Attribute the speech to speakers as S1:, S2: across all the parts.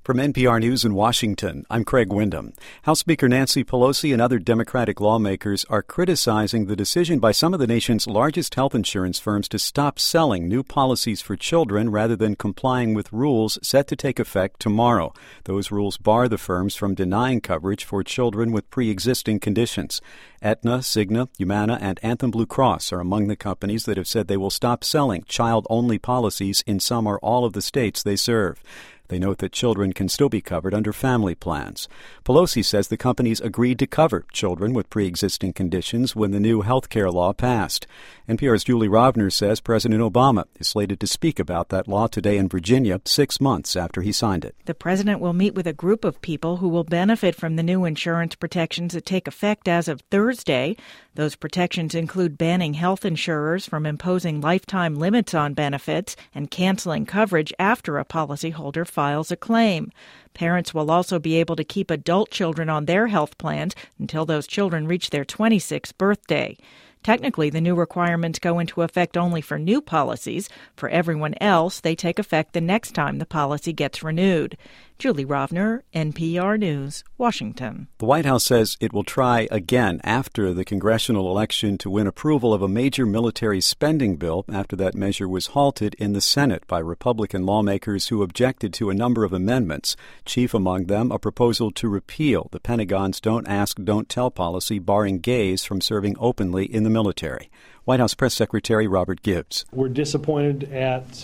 S1: From NPR News in Washington, I'm Craig Windham. House Speaker Nancy Pelosi and other Democratic lawmakers are criticizing the decision by some of the nation's largest health insurance firms to stop selling new policies for children rather than complying with rules set to take effect tomorrow. Those rules bar the firms from denying coverage for children with pre-existing conditions. Aetna, Cigna, Humana, and Anthem Blue Cross are among the companies that have said they will stop selling child-only policies in some or all of the states they serve. They note that children can still be covered under family plans. Pelosi says the companies agreed to cover children with pre-existing conditions when the new health care law passed. NPR's Julie Rovner says President Obama is slated to speak about that law today in Virginia, 6 months after he signed it.
S2: The president will meet with a group of people who will benefit from the new insurance protections that take effect as of Thursday. Those protections include banning health insurers from imposing lifetime limits on benefits and canceling coverage after a policyholder files a claim. Parents will also be able to keep adult children on their health plans until those children reach their 26th birthday. Technically, the new requirements go into effect only for new policies. For everyone else, they take effect the next time the policy gets renewed. Julie Rovner, NPR News, Washington.
S1: The White House says it will try again after the congressional election to win approval of a major military spending bill after that measure was halted in the Senate by Republican lawmakers who objected to a number of amendments. Chief among them, a proposal to repeal the Pentagon's Don't Ask, Don't Tell policy barring gays from serving openly in the military. White House Press Secretary Robert Gibbs.
S3: We're disappointed at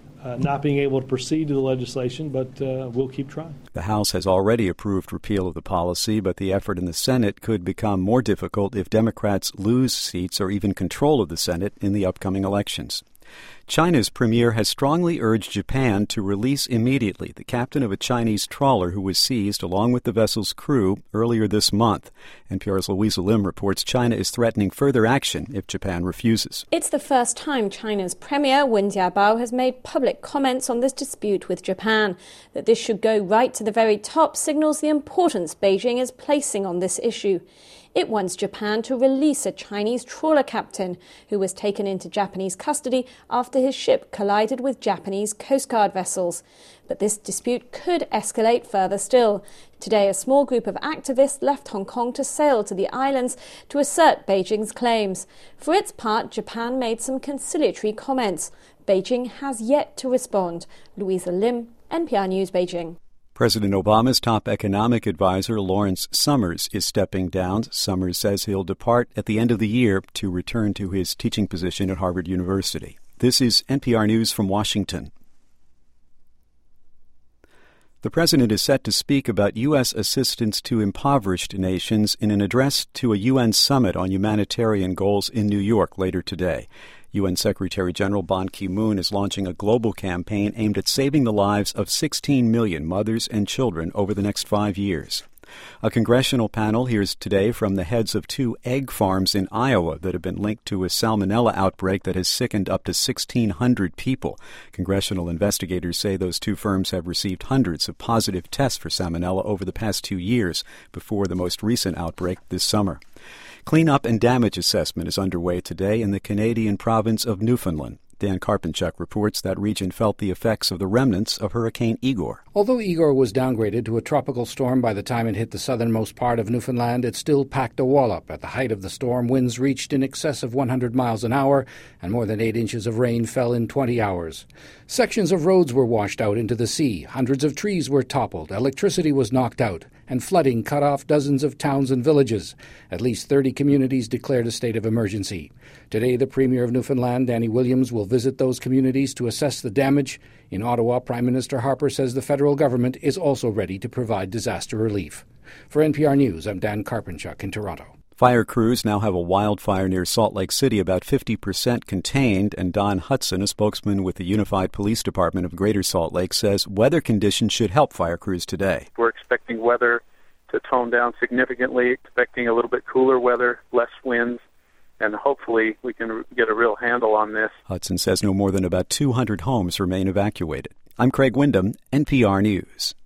S3: not being able to proceed to the legislation, but we'll keep trying.
S1: The House has already approved repeal of the policy, but the effort in the Senate could become more difficult if Democrats lose seats or even control of the Senate in the upcoming elections. China's premier has strongly urged Japan to release immediately the captain of a Chinese trawler who was seized along with the vessel's crew earlier this month. NPR's Louisa Lim reports China is threatening further action if Japan refuses.
S4: It's the first time China's premier, Wen Jiabao, has made public comments on this dispute with Japan. That this should go right to the very top signals the importance Beijing is placing on this issue. It wants Japan to release a Chinese trawler captain who was taken into Japanese custody after his ship collided with Japanese Coast Guard vessels. But this dispute could escalate further still. Today, a small group of activists left Hong Kong to sail to the islands to assert Beijing's claims. For its part, Japan made some conciliatory comments. Beijing has yet to respond. Louisa Lim, NPR News, Beijing.
S1: President Obama's top economic advisor, Lawrence Summers, is stepping down. Summers says he'll depart at the end of the year to return to his teaching position at Harvard University. This is NPR News from Washington. The president is set to speak about U.S. assistance to impoverished nations in an address to a UN summit on humanitarian goals in New York later today. UN Secretary General Ban Ki-moon is launching a global campaign aimed at saving the lives of 16 million mothers and children over the next 5 years. A congressional panel hears today from the heads of 2 egg farms in Iowa that have been linked to a salmonella outbreak that has sickened up to 1,600 people. Congressional investigators say those 2 firms have received hundreds of positive tests for salmonella over the past 2 years before the most recent outbreak this summer. Cleanup and damage assessment is underway today in the Canadian province of Newfoundland. Dan Karpenchuk reports that region felt the effects of the remnants of Hurricane Igor.
S5: Although Igor was downgraded to a tropical storm by the time it hit the southernmost part of Newfoundland, it still packed a wallop. At the height of the storm, winds reached in excess of 100 miles an hour, and more than 8 inches of rain fell in 20 hours. Sections of roads were washed out into the sea, hundreds of trees were toppled, electricity was knocked out, and flooding cut off dozens of towns and villages. At least 30 communities declared a state of emergency. Today, the Premier of Newfoundland, Danny Williams, will visit those communities to assess the damage. In Ottawa, Prime Minister Harper says the federal government is also ready to provide disaster relief. For NPR News, I'm Dan Karpenchuk in Toronto.
S1: Fire crews now have a wildfire near Salt Lake City about 50% contained, and Don Hudson, a spokesman with the Unified Police Department of Greater Salt Lake, says weather conditions should help fire crews today.
S6: We're expecting weather to tone down significantly, expecting a little bit cooler weather, less winds, and hopefully we can get a real handle on this.
S1: Hudson says no more than about 200 homes remain evacuated. I'm Craig Windham, NPR News.